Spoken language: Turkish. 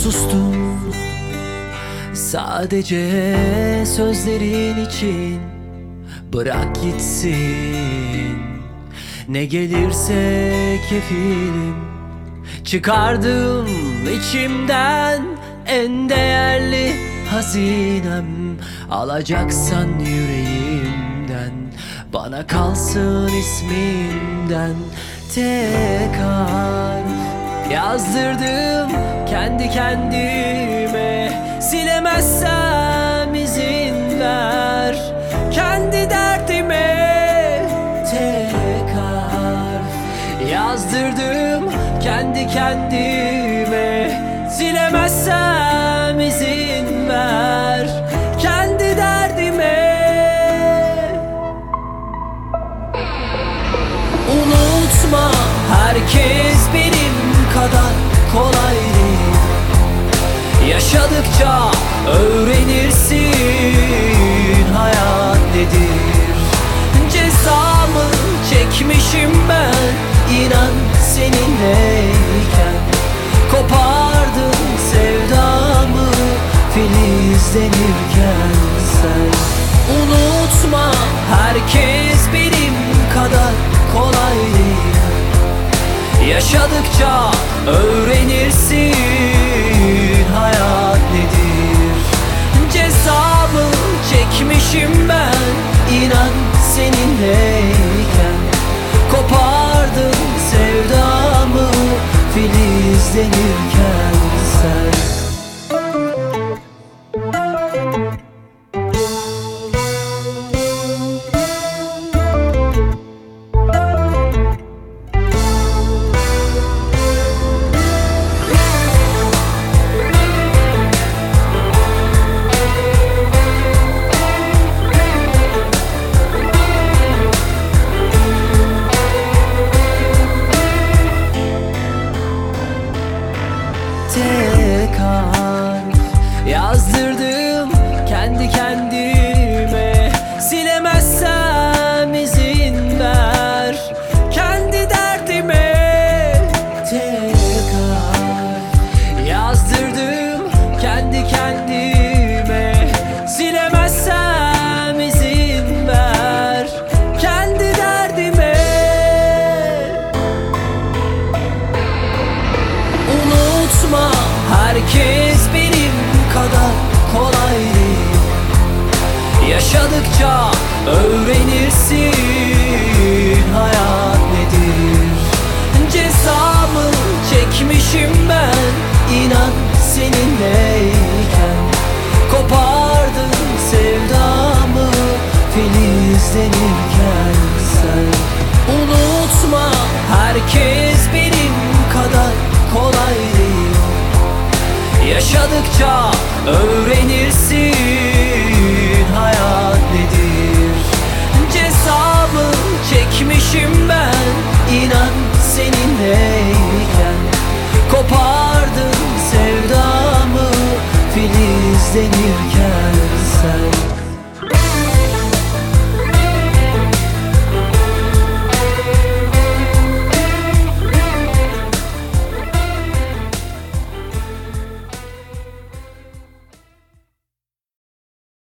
sustum, sadece sözlerin için. Bırak gitsin, ne gelirse kefilim. Çıkardım içimden en değerli hazinem. Alacaksan yüreğimden, bana kalsın isminden. Tek harf yazdırdım kendi kendime. Silemezsem izin ver kendi derdime. Tek harf yazdırdım kendi kendime. Silemezsem izin ver kendi derdime. Unutma, herkes benim kadar kolay değil. Yaşadıkça öğrenirsin hayat nedir. Cezamı çekmişim ben, inan seninleyken. Kopardın sevdamı filizlenirken sen. Unutma, herkes benim kadar kolay değil. Yaşadıkça öğrenirsin hayat nedir. Cezamı çekmişim ben, inan seninleyken. Kopardın sevdamı filizlenirken sen. Tek harf yazdırdım kendi kendime. Silemezsem izin ver kendi derdime. Tek harf yazdırdım kendi kendime. Silemezsem izin ver kendi derdime. Unutma, herkes benim kadar kolay değil. Yaşadıkça öğrenirsin hayat nedir. Cezamı çekmişim ben, inan seninleyken. Kopardın sevdamı filizlenirken sen. Unutma, herkes benim kadar kolay değil. Yaşadıkça öğrenirsin hayat nedir. Cezamı çekmişim ben, inan seninleyken. Kopardın sevdamı filizlenirken sen.